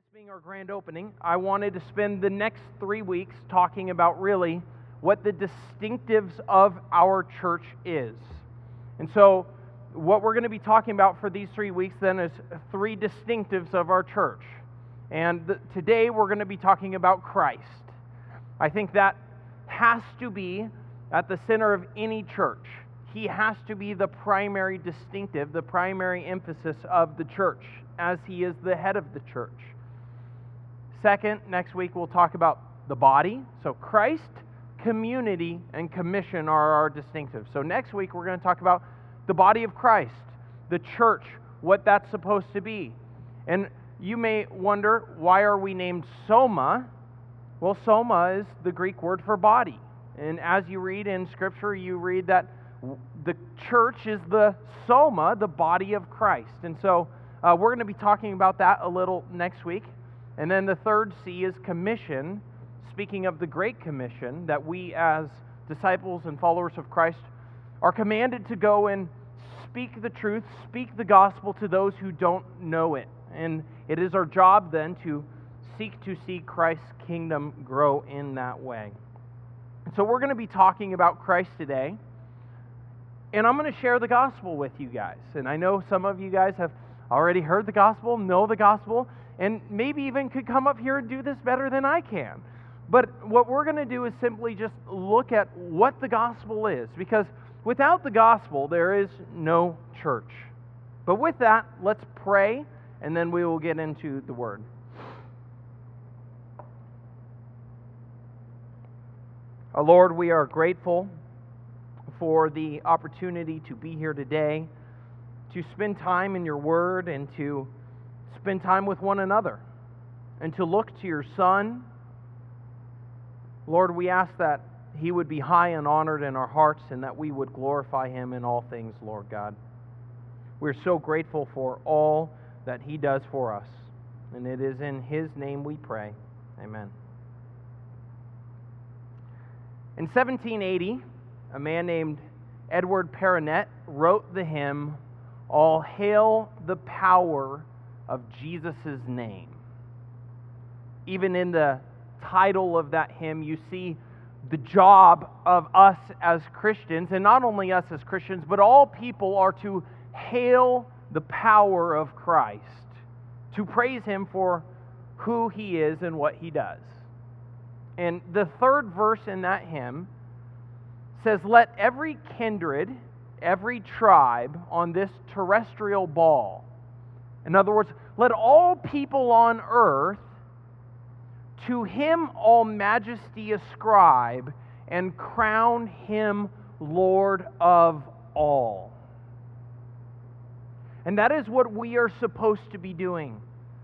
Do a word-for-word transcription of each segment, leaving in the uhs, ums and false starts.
this being our grand opening, I wanted to spend the next three weeks talking about really what the distinctives of our church is. And so, what we're going to be talking about for these three weeks then is three distinctives of our church. And the, today we're going to be talking about Christ. I think that has to be at the center of any church. He has to be the primary distinctive, the primary emphasis of the church, as he is the head of the church. Second, next week we'll talk about the body. So Christ, community, and commission are our distinctives. So next week we're going to talk about the body of Christ, the church, what that's supposed to be. And you may wonder, why are we named Soma? Well, Soma is the Greek word for body. And as you read in Scripture, you read that the church is the Soma, the body of Christ. And so uh, we're going to be talking about that a little next week. And then the third C is commission, speaking of the Great Commission, that we as disciples and followers of Christ are commanded to go and speak the truth, speak the gospel to those who don't know it. And it is our job then to seek to see Christ's kingdom grow in that way. So we're going to be talking about Christ today. And I'm going to share the gospel with you guys. And I know some of you guys have already heard the gospel, know the gospel, and maybe even could come up here and do this better than I can. But what we're going to do is simply just look at what the gospel is. Because without the gospel, there is no church. But with that, let's pray, and then we will get into the word. Our Lord, we are grateful for the opportunity to be here today, to spend time in your word, and to spend time with one another, and to look to your Son. Lord, we ask that he would be high and honored in our hearts, and that we would glorify him in all things, Lord God. We're so grateful for all that he does for us, and it is in his name we pray. Amen. In seventeen eighty, a man named Edward Perronet wrote the hymn, "All Hail the Power of Jesus' Name." Even in the title of that hymn, you see the job of us as Christians, and not only us as Christians, but all people are to hail the power of Christ, to praise him for who he is and what he does. And the third verse in that hymn says, "Let every kindred, every tribe on this terrestrial ball," in other words, let all people on earth to him all majesty ascribe, and crown him Lord of all. And that is what we are supposed to be doing.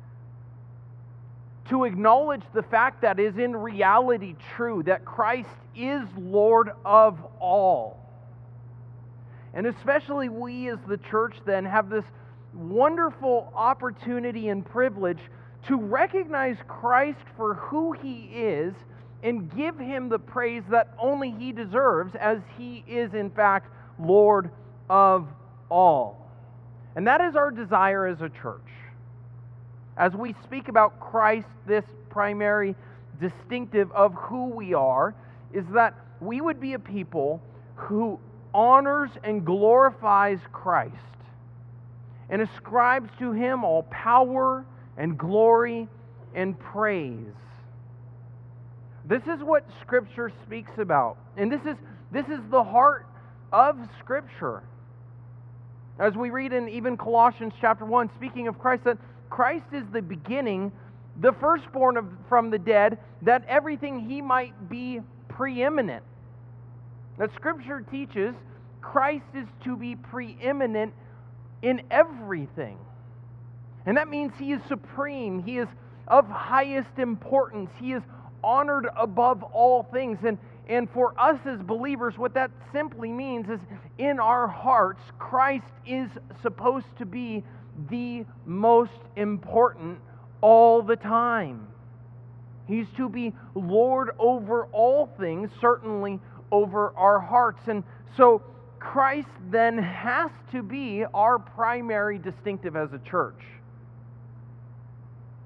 To acknowledge the fact that is in reality true, that Christ is Lord of all. And especially we as the church then have this wonderful opportunity and privilege to recognize Christ for who he is and give him the praise that only he deserves, as he is in fact Lord of all. And that is our desire as a church. As we speak about Christ, this primary distinctive of who we are, is that we would be a people who honors and glorifies Christ and ascribes to him all power and glory and praise. This is what Scripture speaks about. And this is, this is the heart of Scripture. As we read in even Colossians chapter one, speaking of Christ, that Christ is the beginning, the firstborn of, from the dead, that everything he might be preeminent. That Scripture teaches Christ is to be preeminent in everything. And that means he is supreme, he is of highest importance, he is honored above all things. And, and for us as believers, what that simply means is in our hearts, Christ is supposed to be the most important all the time. He's to be Lord over all things, certainly over our hearts. And so Christ then has to be our primary distinctive as a church.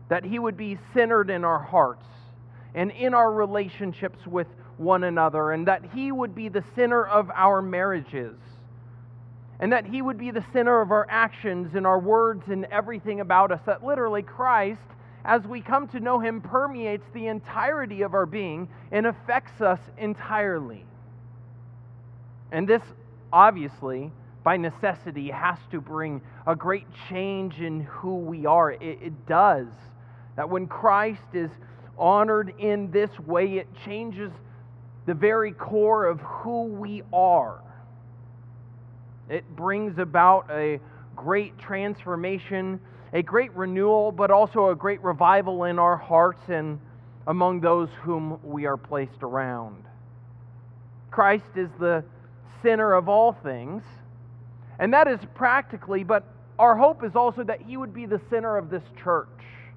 that He would be centered in our hearts and in our relationships with one another, and that He would be the center of our marriages, and that He would be the center of our actions and our words and everything about us, that literally Christ, as we come to know Him, permeates the entirety of our being and affects us entirely. And this, obviously, by necessity, has to bring a great change in who we are. It, it does. That when Christ is honored in this way, it changes the very core of who we are. It brings about a great transformation, a great renewal, but also a great revival in our hearts and among those whom we are placed around. Christ is the center of all things, and that is practically, but our hope is also that He would be the center of this church,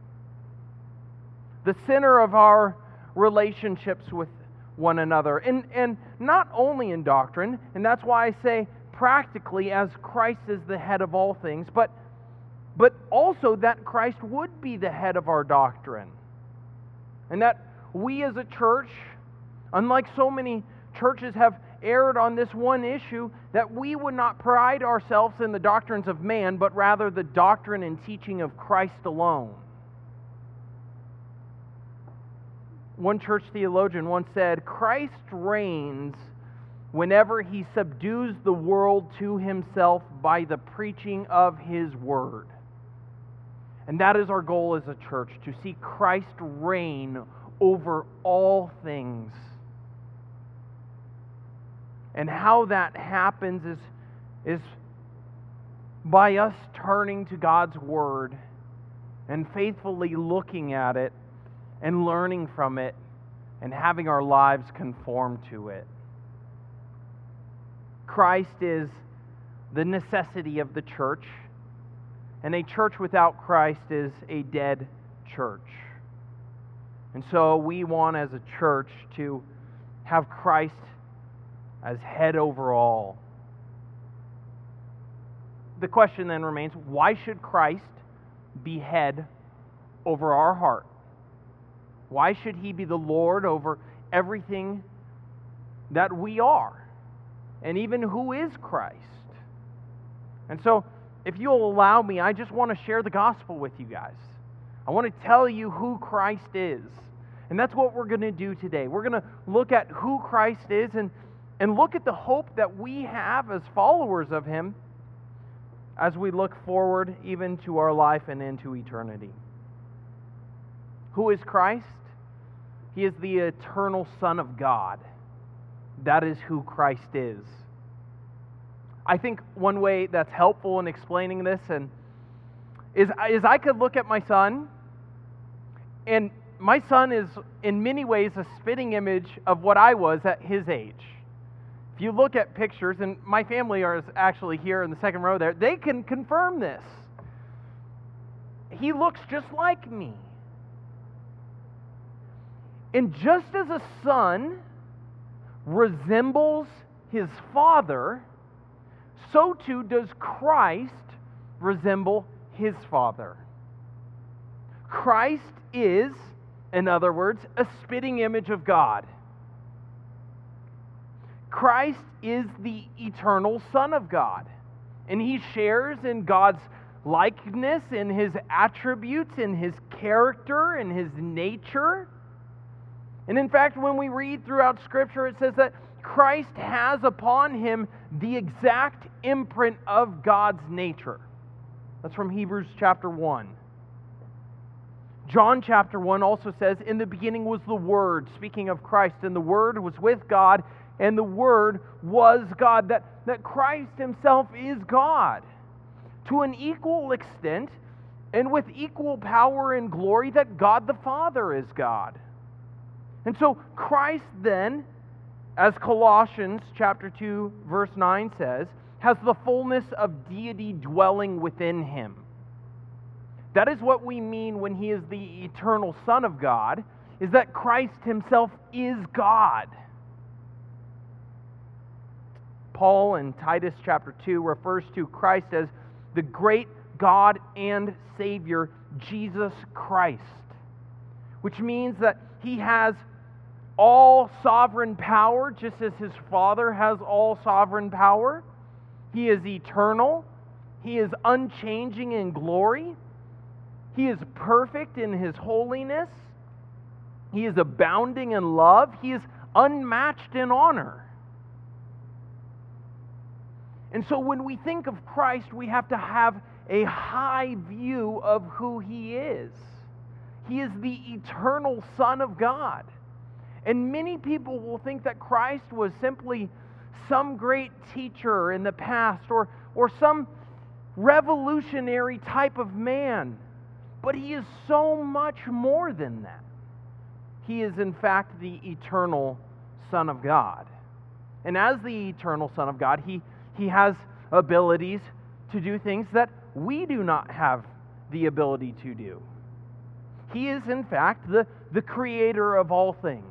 the center of our relationships with one another, and, and not only in doctrine, and that's why I say practically as Christ is the head of all things, but, but also that Christ would be the head of our doctrine, and that we as a church, unlike so many churches have erred on this one issue, that we would not pride ourselves in the doctrines of man, but rather the doctrine and teaching of Christ alone. One church theologian once said, Christ reigns whenever He subdues the world to Himself by the preaching of His word. And that is our goal as a church, to see Christ reign over all things. And how that happens is, is by us turning to God's Word and faithfully looking at it and learning from it and having our lives conform to it. Christ is the necessity of the church, and a church without Christ is a dead church. And so we want as a church to have Christ as head over all. The question then remains, why should Christ be head over our heart? Why should He be the Lord over everything that we are? And even who is Christ? And so, if you'll allow me, I just want to share the gospel with you guys. I want to tell you who Christ is. And that's what we're going to do today. We're going to look at who Christ is and, and look at the hope that we have as followers of Him as we look forward even to our life and into eternity. Who is Christ? He is the eternal Son of God. That is who Christ is. I think one way that's helpful in explaining this and is, is I could look at my son, and my son is in many ways a spitting image of what I was at his age. If you look at pictures, and my family is actually here in the second row there, they can confirm this. He looks just like me. And just as a son resembles his father, so too does Christ resemble his Father. Christ is, in other words, a spitting image of God. Christ is the eternal Son of God, and He shares in God's likeness, in His attributes, in His character, in His nature. And in fact, when we read throughout Scripture, it says that Christ has upon Him the exact imprint of God's nature. That's from Hebrews chapter one. John chapter one also says, in the beginning was the Word, speaking of Christ, and the Word was with God, and the Word was God. That, that Christ Himself is God to an equal extent and with equal power and glory that God the Father is God. And so Christ then, as Colossians chapter two verse nine says, has the fullness of deity dwelling within Him. That is what we mean when He is the eternal Son of God, is that Christ Himself is God. Paul in Titus chapter two refers to Christ as the great God and Savior, Jesus Christ, which means that he has all sovereign power, just as his Father has all sovereign power. He is eternal. He is unchanging in glory. He is perfect in his holiness. He is abounding in love. He is unmatched in honor. And so when we think of Christ, we have to have a high view of who he is. He is the eternal Son of God. And many people will think that Christ was simply some great teacher in the past or, or some revolutionary type of man. But he is so much more than that. He is, in fact, the eternal Son of God. And as the eternal Son of God, he, he has abilities to do things that we do not have the ability to do. He is, in fact, the, the creator of all things.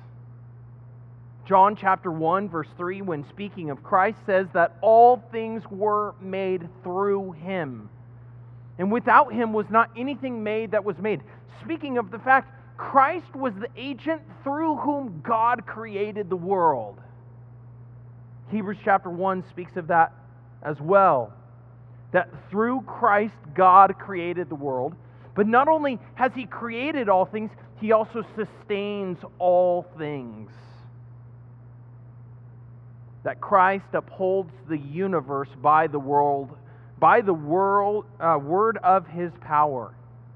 John chapter one, verse three, when speaking of Christ, says that all things were made through him. And without him was not anything made that was made. Speaking of the fact, Christ was the agent through whom God created the world. Hebrews chapter one speaks of that as well. That through Christ, God created the world. But not only has he created all things, he also sustains all things. That Christ upholds the universe by the world, by the world, uh, word of his power.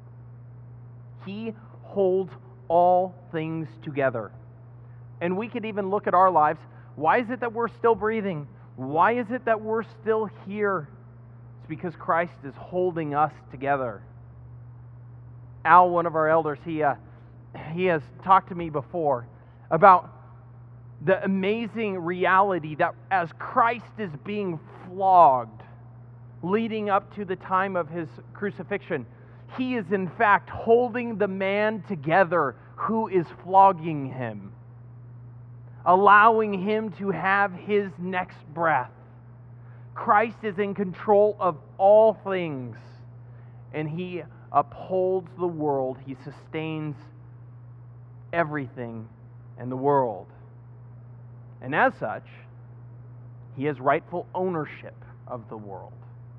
He holds all things together. And we could even look at our lives. Why is it that we're still breathing? Why is it that we're still here? It's because Christ is holding us together. Al, one of our elders, he uh, he has talked to me before about the amazing reality that as Christ is being flogged, leading up to the time of his crucifixion, he is in fact holding the man together who is flogging him, allowing him to have his next breath. Christ is in control of all things, and he upholds the world. He sustains everything in the world. And as such, he has rightful ownership of the world.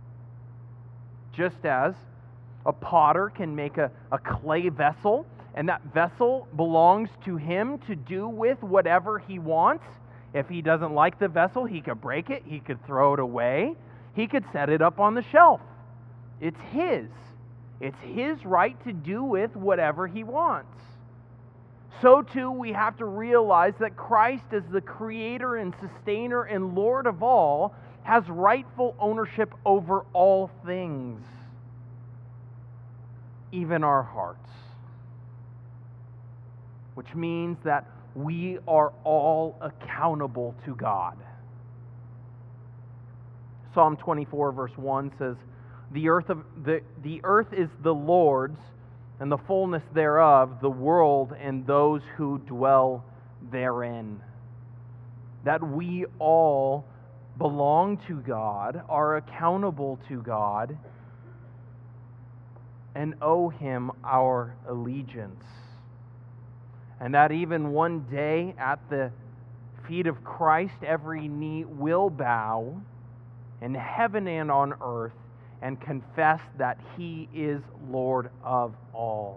Just as a potter can make a, a clay vessel, and that vessel belongs to him to do with whatever he wants. If he doesn't like the vessel, he could break it, he could throw it away, he could set it up on the shelf. It's his. It's his right to do with whatever he wants. So too, we have to realize that Christ, as the creator and sustainer and Lord of all, has rightful ownership over all things, even our hearts. Which means that we are all accountable to God. Psalm twenty-four, verse one says, The earth of the, the earth is the Lord's, and the fullness thereof, the world and those who dwell therein. That we all belong to God, are accountable to God, and owe him our allegiance. And that even one day at the feet of Christ, every knee will bow in heaven and on earth and confess that he is Lord of all.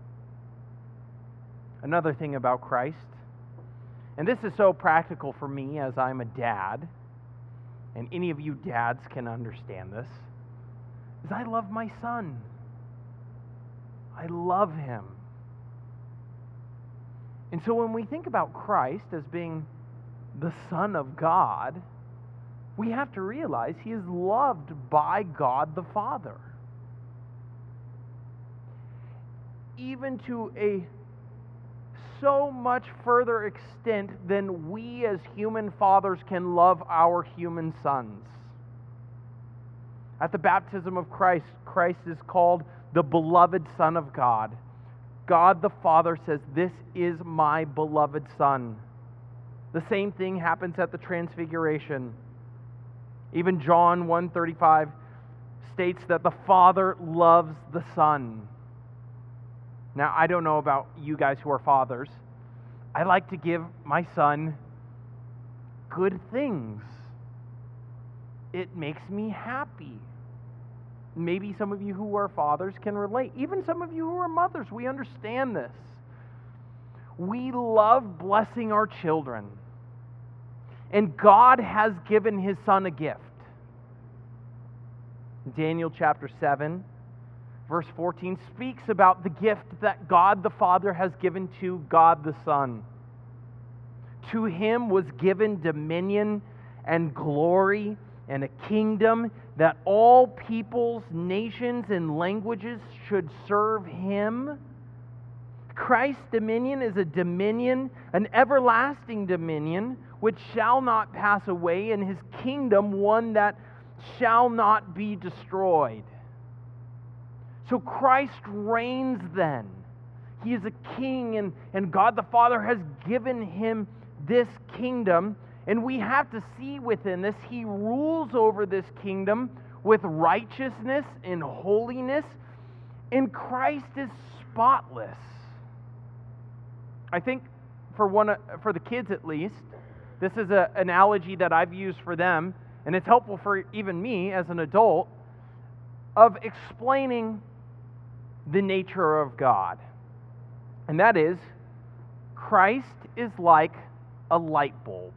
Another thing about Christ, and this is so practical for me as I'm a dad, and any of you dads can understand this, is I love my son. I love him. And so when we think about Christ as being the Son of God, we have to realize he is loved by God the Father. Even to a so much further extent than we as human fathers can love our human sons. At the baptism of Christ, Christ is called the beloved Son of God. God the Father says, "This is my beloved Son." The same thing happens at the Transfiguration. Even John one thirty-five states that the Father loves the Son. Now, I don't know about you guys who are fathers. I like to give my son good things. It makes me happy. Maybe some of you who are fathers can relate. Even some of you who are mothers, we understand this. We love blessing our children. And God has given His Son a gift. Daniel chapter seven, verse fourteen speaks about the gift that God the Father has given to God the Son. To Him was given dominion and glory and a kingdom that all peoples, nations, and languages should serve Him. Christ's dominion is a dominion, an everlasting dominion, which shall not pass away, and His kingdom one that shall not be destroyed. So Christ reigns then. He is a king, and, and God the Father has given Him this kingdom. And we have to see within this, He rules over this kingdom with righteousness and holiness, and Christ is spotless. I think for one, for the kids at least, this is an analogy that I've used for them, and it's helpful for even me as an adult, of explaining the nature of God. And that is, Christ is like a light bulb.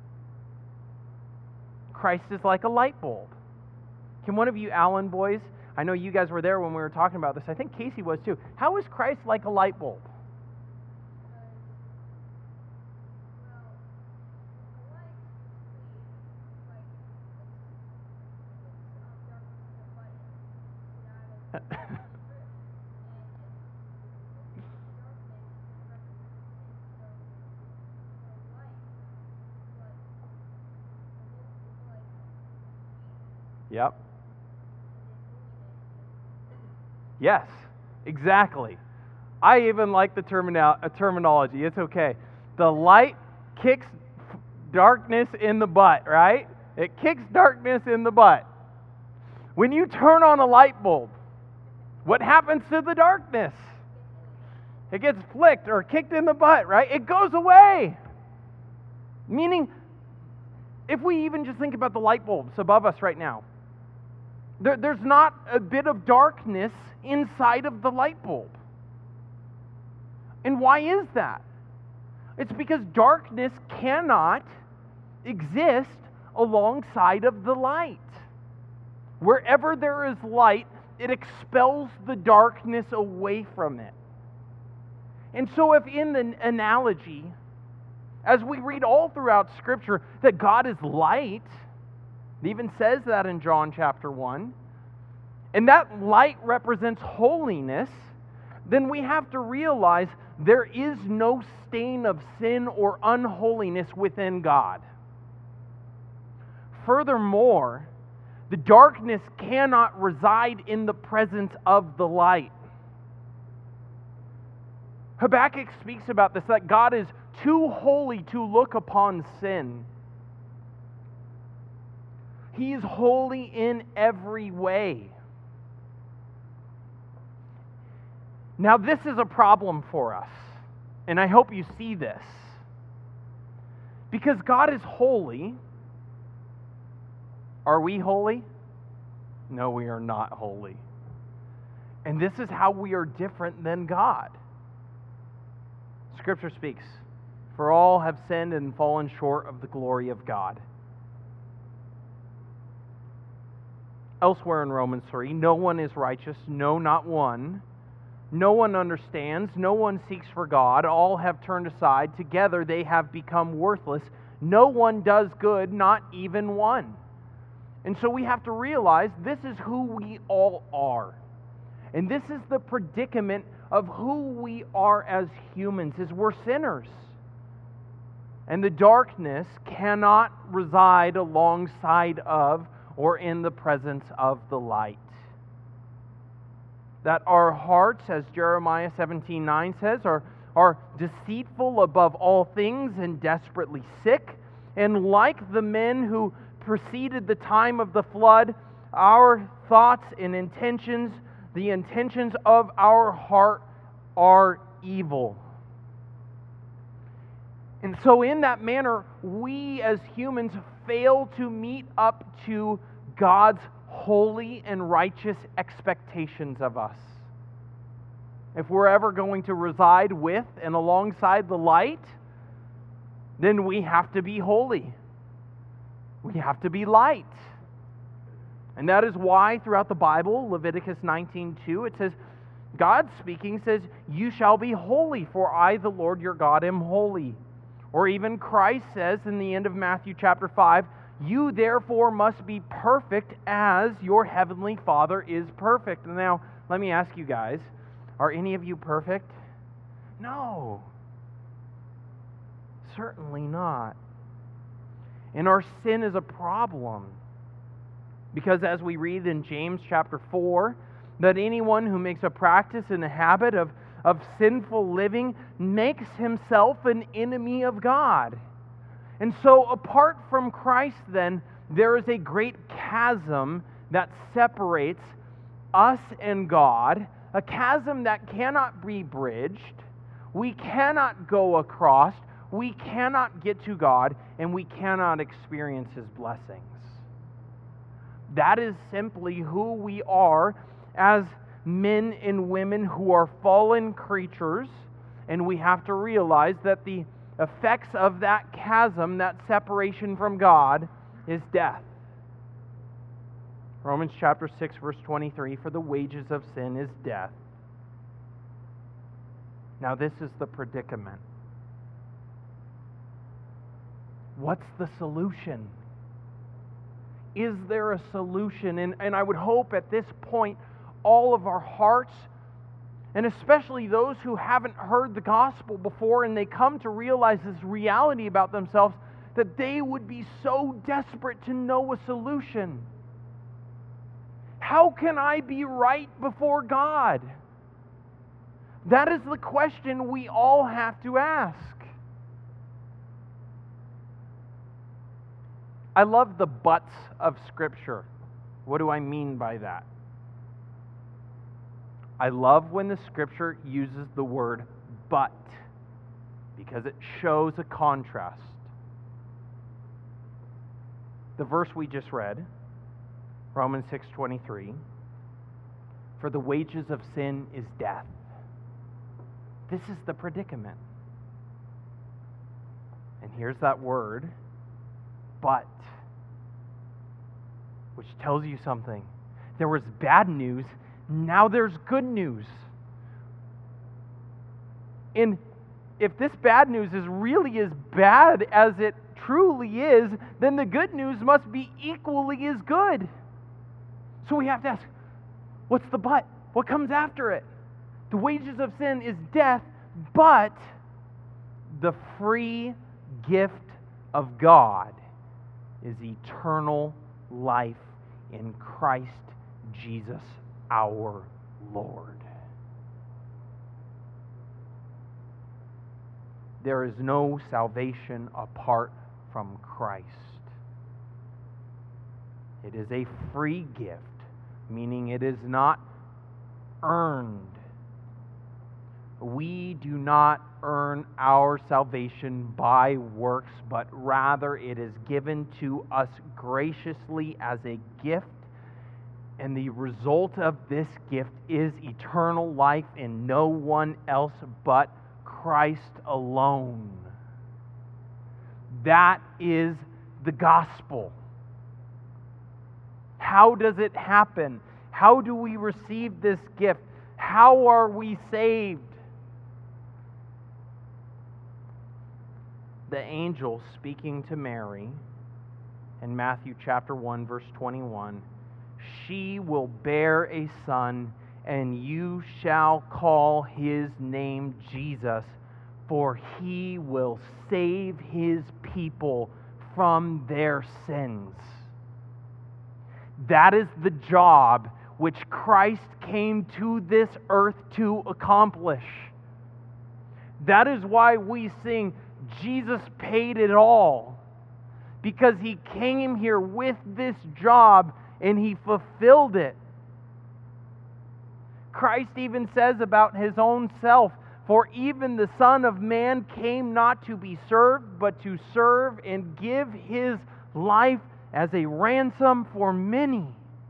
Christ is like a light bulb. Can one of you Allen boys, I know you guys were there when we were talking about this, I think Casey was too. How is Christ like a light bulb? Yep. Yes, exactly. I even like the terminal, uh, terminology. It's okay. The light kicks darkness in the butt, right? It kicks darkness in the butt. When you turn on a light bulb, what happens to the darkness? It gets flicked or kicked in the butt, right? It goes away. Meaning, if we even just think about the light bulbs above us right now, there, there's not a bit of darkness inside of the light bulb. And why is that? It's because darkness cannot exist alongside of the light. Wherever there is light, it expels the darkness away from it. And so if in the analogy, as we read all throughout Scripture, that God is light, it even says that in John chapter one, and that light represents holiness, then we have to realize there is no stain of sin or unholiness within God. Furthermore, the darkness cannot reside in the presence of the light. Habakkuk speaks about this, that God is too holy to look upon sin. He is holy in every way. Now, this is a problem for us, and I hope you see this. Because God is holy, are we holy? No, we are not holy. And this is how we are different than God. Scripture speaks, for all have sinned and fallen short of the glory of God. Elsewhere in Romans three, no one is righteous, no, not one. No one understands, no one seeks for God. All have turned aside. Together they have become worthless. No one does good, not even one. And so we have to realize this is who we all are. And this is the predicament of who we are as humans, is we're sinners. And the darkness cannot reside alongside of or in the presence of the light. That our hearts, as Jeremiah seventeen nine says, are, are deceitful above all things and desperately sick. And like the men who preceded the time of the flood, our thoughts and intentions, the intentions of our heart, are evil. And so in that manner, we as humans fail to meet up to God's holy and righteous expectations of us. If we're ever going to reside with and alongside the light, then we have to be holy. We have to be light. And that is why throughout the Bible, Leviticus nineteen two, it says, God speaking says, "You shall be holy, for I, the Lord your God, am holy." Or even Christ says in the end of Matthew chapter five, "You therefore must be perfect as your heavenly Father is perfect." Now, let me ask you guys, are any of you perfect? No. Certainly not. And our sin is a problem. Because as we read in James chapter four, that anyone who makes a practice and a habit of, of sinful living makes himself an enemy of God. And so apart from Christ then, there is a great chasm that separates us and God, a chasm that cannot be bridged, we cannot go across, we cannot get to God, and we cannot experience His blessings. That is simply who we are as men and women who are fallen creatures, and we have to realize that the effects of that chasm, that separation from God, is death. Romans chapter six, verse twenty-three, "For the wages of sin is death." Now this is the predicament. What's the solution? Is there a solution? And, and I would hope at this point, all of our hearts, and especially those who haven't heard the gospel before and they come to realize this reality about themselves, that they would be so desperate to know a solution. How can I be right before God? That is the question we all have to ask. I love the buts of Scripture. What do I mean by that? I love when the Scripture uses the word but, because it shows a contrast. The verse we just read, Romans six twenty-three, "For the wages of sin is death." This is the predicament. And here's that word, but, which tells you something. There was bad news, now there's good news. And if this bad news is really as bad as it truly is, then the good news must be equally as good. So we have to ask, what's the but? What comes after it? The wages of sin is death, but the free gift of God is eternal life in Christ Jesus our Lord. There is no salvation apart from Christ. It is a free gift, meaning it is not earned. We do not earn our salvation by works, but rather it is given to us graciously as a gift. And the result of this gift is eternal life in no one else but Christ alone. That is the gospel. How does it happen? How do we receive this gift? How are we saved? The angel speaking to Mary in Matthew chapter one, verse twenty-one, "She will bear a son, and you shall call his name Jesus, for he will save his people from their sins." That is the job which Christ came to this earth to accomplish. That is why we sing, Jesus paid it all, because he came here with this job, and He fulfilled it. Christ even says about His own self, "For even the Son of Man came not to be served, but to serve and give His life as a ransom for many."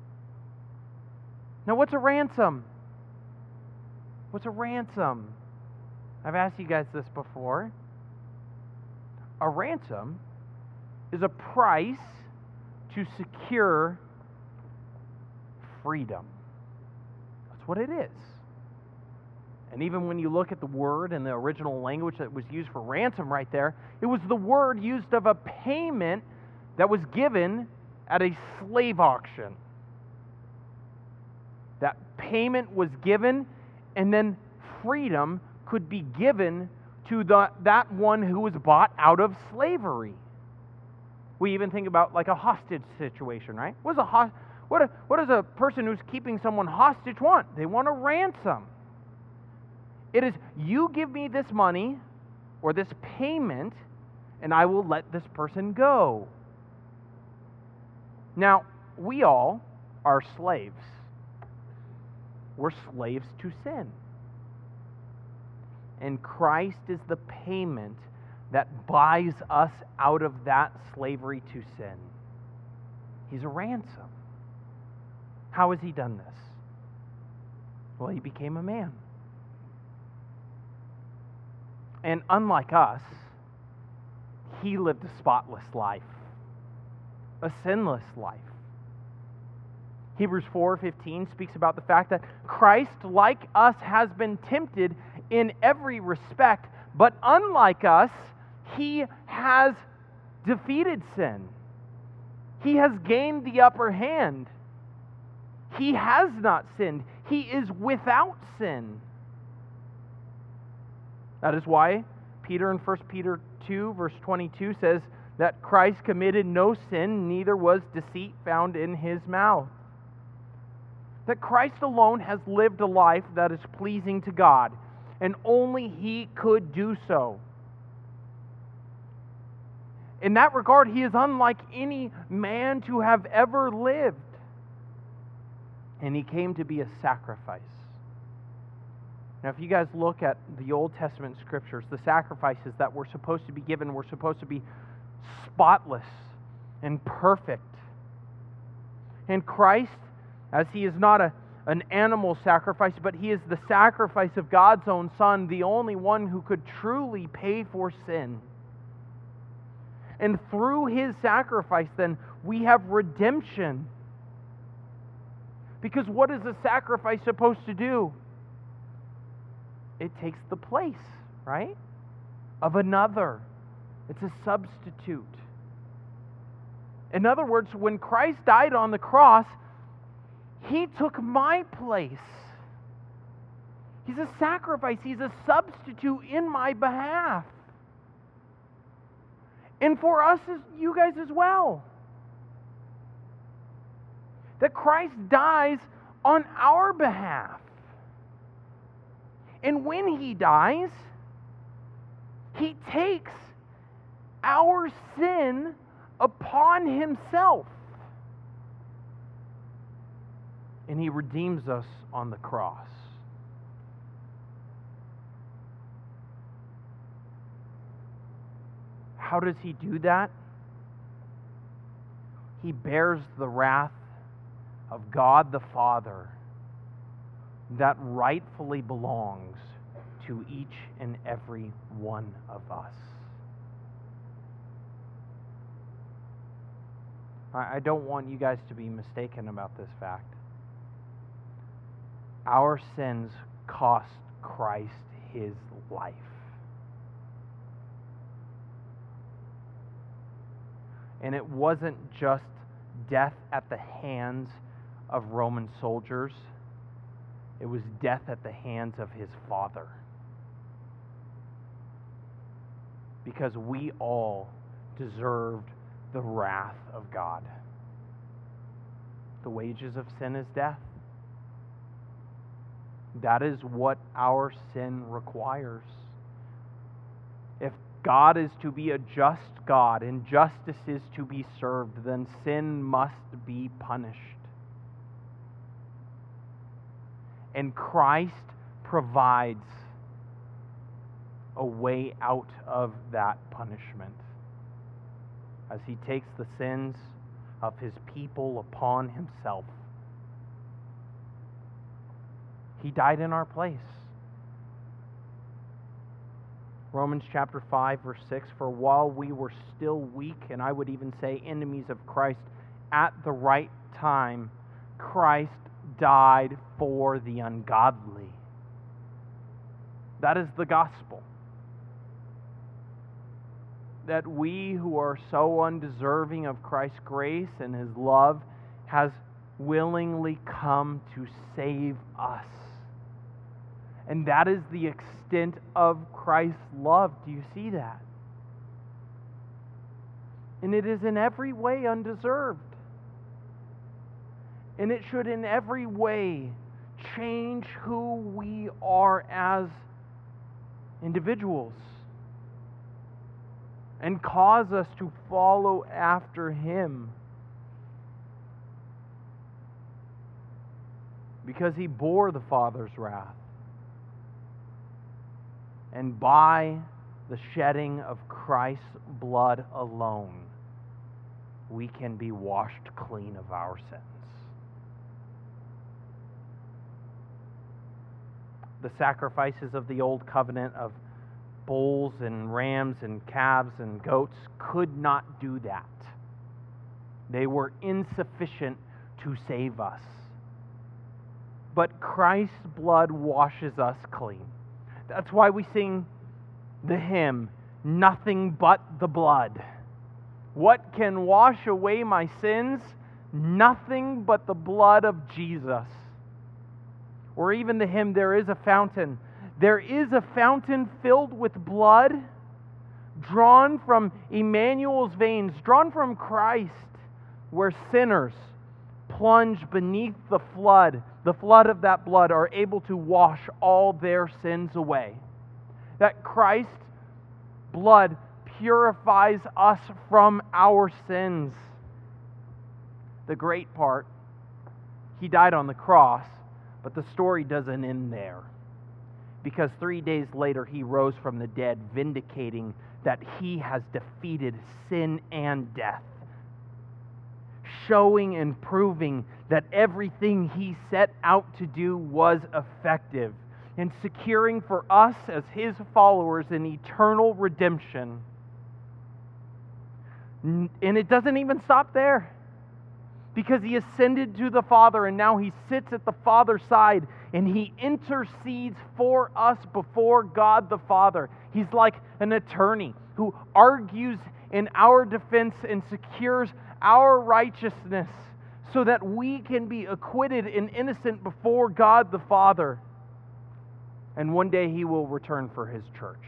Now, what's a ransom? What's a ransom? I've asked you guys this before. A ransom is a price to secure freedom. That's what it is. And even when you look at the word in the original language that was used for ransom right there, it was the word used of a payment that was given at a slave auction. That payment was given, and then freedom could be given to the, that one who was bought out of slavery. We even think about like a hostage situation, right? What, is a ho- what, a, what does a person who's keeping someone hostage want? They want a ransom. It is, you give me this money or this payment, and I will let this person go. Now, we all are slaves. We're slaves to sin. And Christ is the payment that buys us out of that slavery to sin. He's a ransom. How has He done this? Well, He became a man. And unlike us, He lived a spotless life, a sinless life. Hebrews four fifteen speaks about the fact that Christ, like us, has been tempted in every respect, but unlike us, He has defeated sin. He has gained the upper hand. He has not sinned. He is without sin. That is why Peter in First Peter two, verse twenty-two says that Christ committed no sin, neither was deceit found in His mouth. That Christ alone has lived a life that is pleasing to God, and only He could do so. In that regard, He is unlike any man to have ever lived. And He came to be a sacrifice. Now, if you guys look at the Old Testament scriptures, the sacrifices that were supposed to be given were supposed to be spotless and perfect. And Christ, as He is not a, an animal sacrifice, but He is the sacrifice of God's own Son, the only one who could truly pay for sin. And through His sacrifice, then, we have redemption. Because what is a sacrifice supposed to do? It takes the place, right, of another. It's a substitute. In other words, when Christ died on the cross, He took my place. He's a sacrifice. He's a substitute in my behalf. And for us, as you guys as well. That Christ dies on our behalf. And when He dies, He takes our sin upon Himself. And He redeems us on the cross. How does He do that? He bears the wrath of God the Father that rightfully belongs to each and every one of us. I don't want you guys to be mistaken about this fact. Our sins cost Christ His life. And it wasn't just death at the hands of Roman soldiers. It was death at the hands of His Father. Because we all deserved the wrath of God. The wages of sin is death. That is what our sin requires. If God is to be a just God and justice is to be served, then sin must be punished. And Christ provides a way out of that punishment as he takes the sins of his people upon himself. He died in our place. Romans chapter five, verse six, for while we were still weak, and I would even say enemies of Christ, at the right time, Christ died for the ungodly. That is the gospel. That we who are so undeserving of Christ's grace and His love has willingly come to save us. And that is the extent of Christ's love. Do you see that? And it is in every way undeserved. And it should in every way change who we are as individuals and cause us to follow after Him. Because He bore the Father's wrath. And by the shedding of Christ's blood alone, we can be washed clean of our sins. The sacrifices of the old covenant of bulls and rams and calves and goats could not do that. They were insufficient to save us. But Christ's blood washes us clean. That's why we sing the hymn, Nothing But the Blood. What can wash away my sins? Nothing but the blood of Jesus. Or even the hymn, There is a Fountain. There is a fountain filled with blood, drawn from Emmanuel's veins, drawn from Christ, where sinners plunge beneath the flood, the flood of that blood, are able to wash all their sins away. That Christ's blood purifies us from our sins. The great part, He died on the cross, but the story doesn't end there. Because three days later, He rose from the dead, vindicating that He has defeated sin and death. Showing and proving that everything He set out to do was effective, and securing for us as His followers an eternal redemption. And it doesn't even stop there, because He ascended to the Father, and now He sits at the Father's side, and He intercedes for us before God the Father. He's like an attorney who argues in our defense and secures our righteousness so that we can be acquitted and innocent before God the Father. And one day He will return for His church.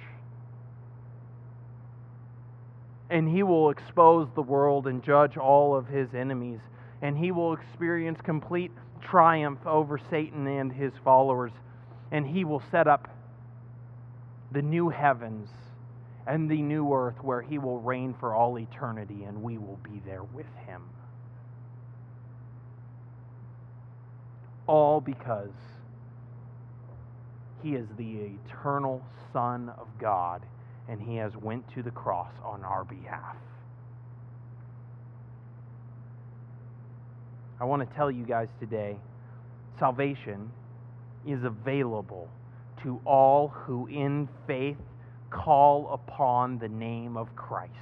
And He will expose the world and judge all of His enemies. And He will experience complete triumph over Satan and his followers. And He will set up the new heavens and the new earth where He will reign for all eternity, and we will be there with Him. All because He is the eternal Son of God, and He has went to the cross on our behalf. I want to tell you guys today, salvation is available to all who in faith call upon the name of Christ.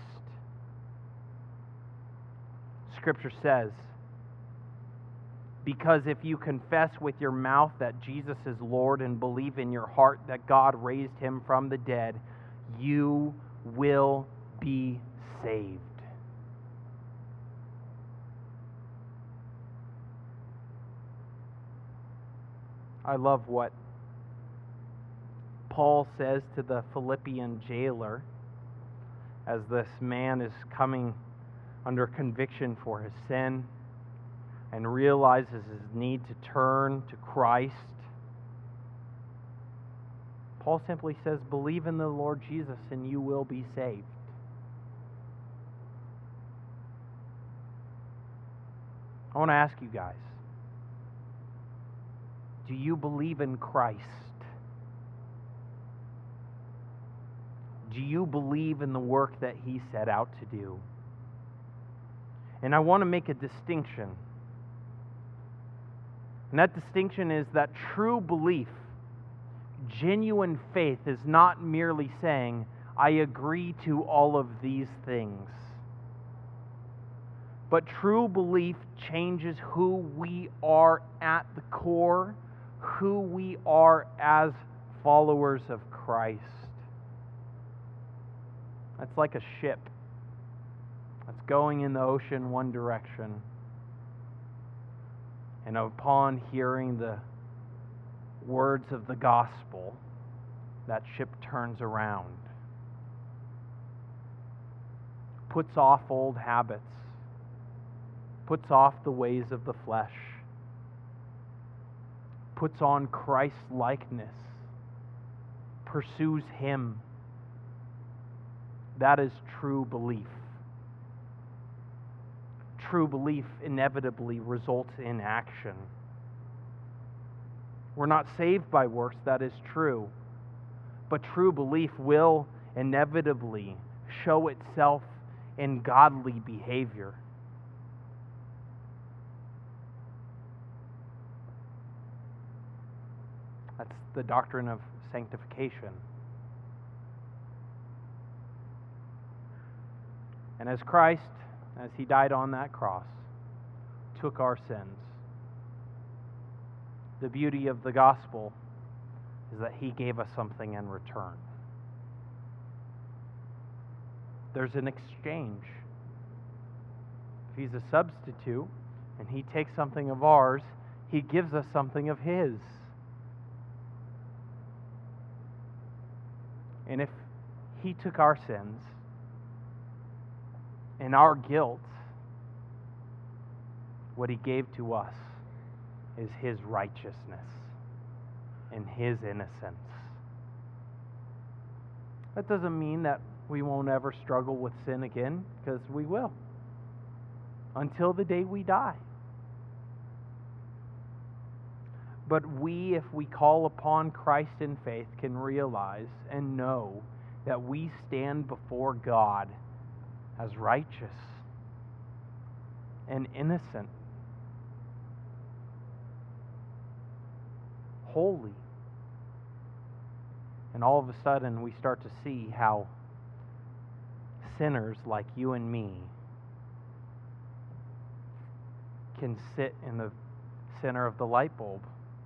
Scripture says, because if you confess with your mouth that Jesus is Lord and believe in your heart that God raised Him from the dead, you will be saved. I love what Paul says to the Philippian jailer as this man is coming under conviction for his sin and realizes his need to turn to Christ. Paul simply says, believe in the Lord Jesus and you will be saved. I want to ask you guys, Do you believe in Christ? Do you believe in the work that He set out to do? And I want to make a distinction. And that distinction is that true belief, genuine faith, is not merely saying, I agree to all of these things. But true belief changes who we are at the core, who we are as followers of Christ. That's like a ship that's going in the ocean one direction. And upon hearing the words of the gospel, that ship turns around, puts off old habits, puts off the ways of the flesh, puts on Christ-likeness, pursues Him. That is true belief. True belief inevitably results in action. We're not saved by works, that is true. But true belief will inevitably show itself in godly behavior. That's the doctrine of sanctification. And as Christ, as He died on that cross, took our sins, the beauty of the gospel is that He gave us something in return. There's an exchange. If He's a substitute and He takes something of ours, He gives us something of His. And if He took our sins and our guilt, what He gave to us is His righteousness and His innocence. That doesn't mean that we won't ever struggle with sin again, because we will, until the day we die. But we, if we call upon Christ in faith, can realize and know that we stand before God as righteous and innocent, holy. And all of a sudden we start to see how sinners like you and me can sit in the center of the light bulb.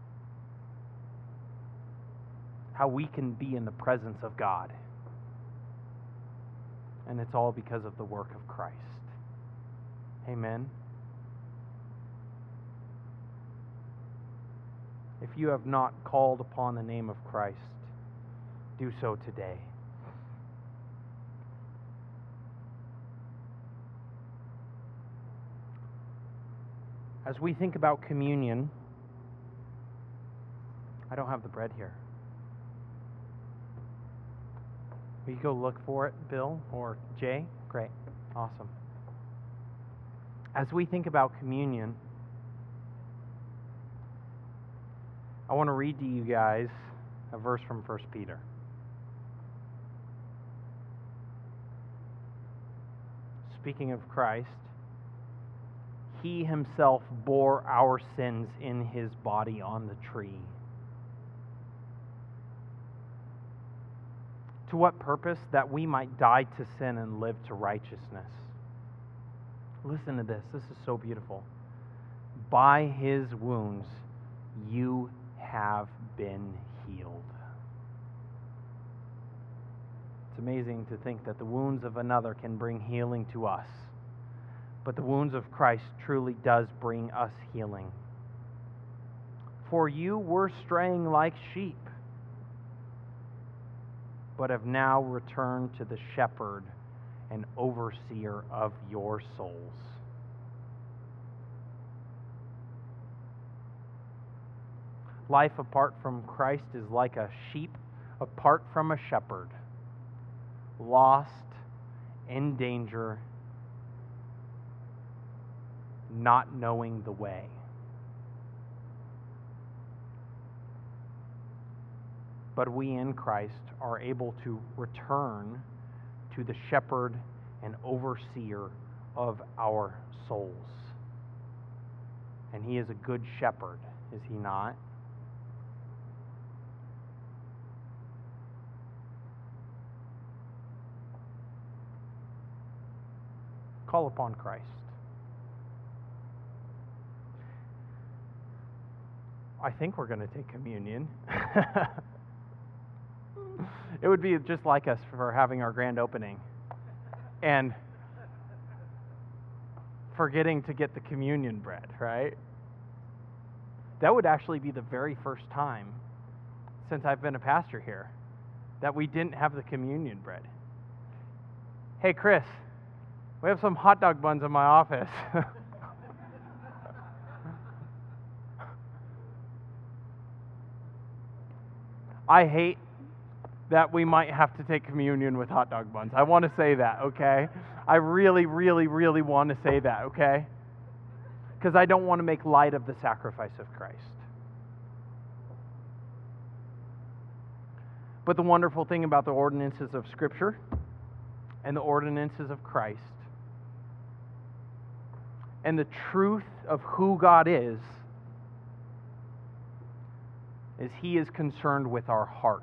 How we can be in the presence of God. And it's all because of the work of Christ. Amen. If you have not called upon the name of Christ, do so today. As we think about communion, I don't have the bread here. Will you go look for it, Bill or Jay? Great. Awesome. As we think about communion, I want to read to you guys a verse from First Peter. Speaking of Christ, He Himself bore our sins in His body on the tree. To what purpose? That we might die to sin and live to righteousness. Listen to this. This is so beautiful. By His wounds you have been healed. It's amazing to think that the wounds of another can bring healing to us. But the wounds of Christ truly does bring us healing. For you were straying like sheep, but have now returned to the shepherd and overseer of your souls. Life apart from Christ is like a sheep apart from a shepherd, lost, in danger, not knowing the way. but we in Christ are able to return to the shepherd and overseer of our souls. And he is a good shepherd, is he not? Call upon Christ. I think we're going to take communion. It would be just like us for having our grand opening and forgetting to get the communion bread, right? That would actually be the very first time since I've been a pastor here that we didn't have the communion bread. Hey, Chris, we have some hot dog buns in my office. I hate that we might have to take communion with hot dog buns. I want to say that, okay? I really, really, really want to say that, okay? Because I don't want to make light of the sacrifice of Christ. But the wonderful thing about the ordinances of Scripture and the ordinances of Christ and the truth of who God is, is He is concerned with our heart.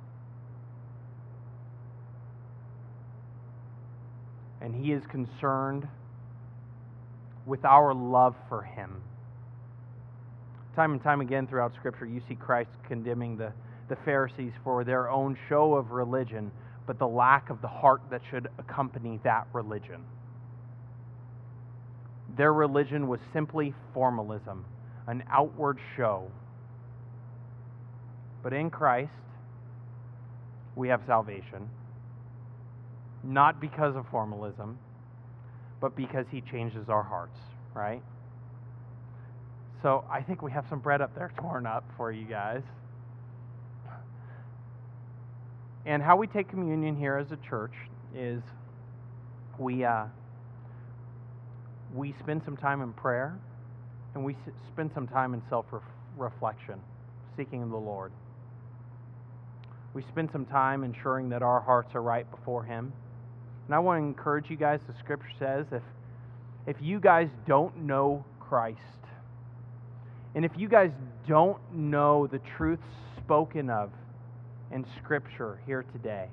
And He is concerned with our love for Him. Time and time again throughout Scripture, you see Christ condemning the, the Pharisees for their own show of religion, but the lack of the heart that should accompany that religion. Their religion was simply formalism, an outward show. But in Christ, we have salvation. Not because of formalism, but because He changes our hearts, right? So I think we have some bread up there torn up for you guys. And how we take communion here as a church is we uh, we spend some time in prayer, and we spend some time in self-reflection, seeking the Lord. We spend some time ensuring that our hearts are right before Him. And I want to encourage you guys, the Scripture says, if, if you guys don't know Christ, and if you guys don't know the truths spoken of in Scripture here today,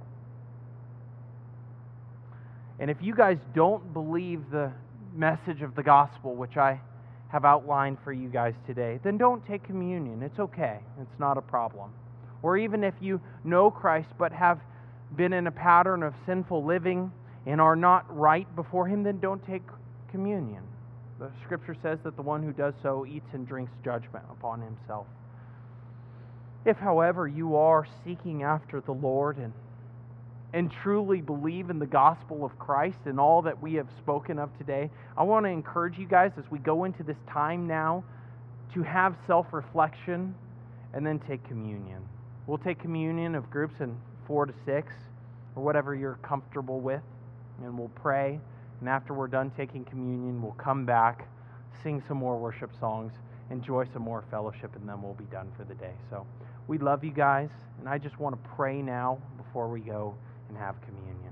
and if you guys don't believe the message of the gospel, which I have outlined for you guys today, then don't take communion. It's okay. It's not a problem. Or even if you know Christ but have been in a pattern of sinful living and are not right before Him, then don't take communion. The Scripture says that the one who does so eats and drinks judgment upon himself. If, however, you are seeking after the Lord and, and truly believe in the gospel of Christ and all that we have spoken of today, I want to encourage you guys as we go into this time now to have self-reflection and then take communion. We'll take communion of groups in four to six, or whatever you're comfortable with, and we'll pray. And after we're done taking communion, we'll come back, sing some more worship songs, enjoy some more fellowship, and then we'll be done for the day. So we love you guys, and I just want to pray now before we go and have communion.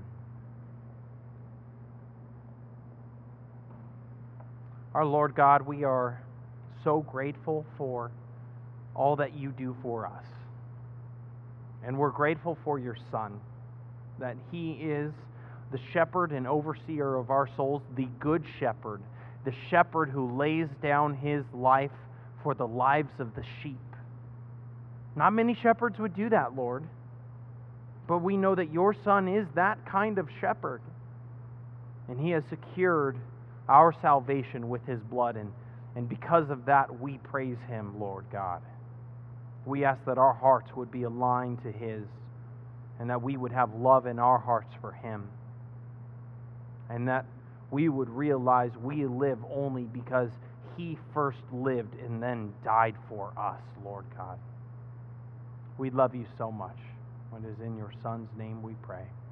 Our Lord God, we are so grateful for all that you do for us. And we're grateful for your Son, that He is the shepherd and overseer of our souls, the good shepherd, the shepherd who lays down His life for the lives of the sheep. Not many shepherds would do that, Lord, but we know that your Son is that kind of shepherd, and He has secured our salvation with His blood, and, and because of that, we praise Him, Lord God. We ask that our hearts would be aligned to His, and that we would have love in our hearts for Him, and that we would realize we live only because He first lived and then died for us, Lord God. We love you so much. It is in your Son's name we pray.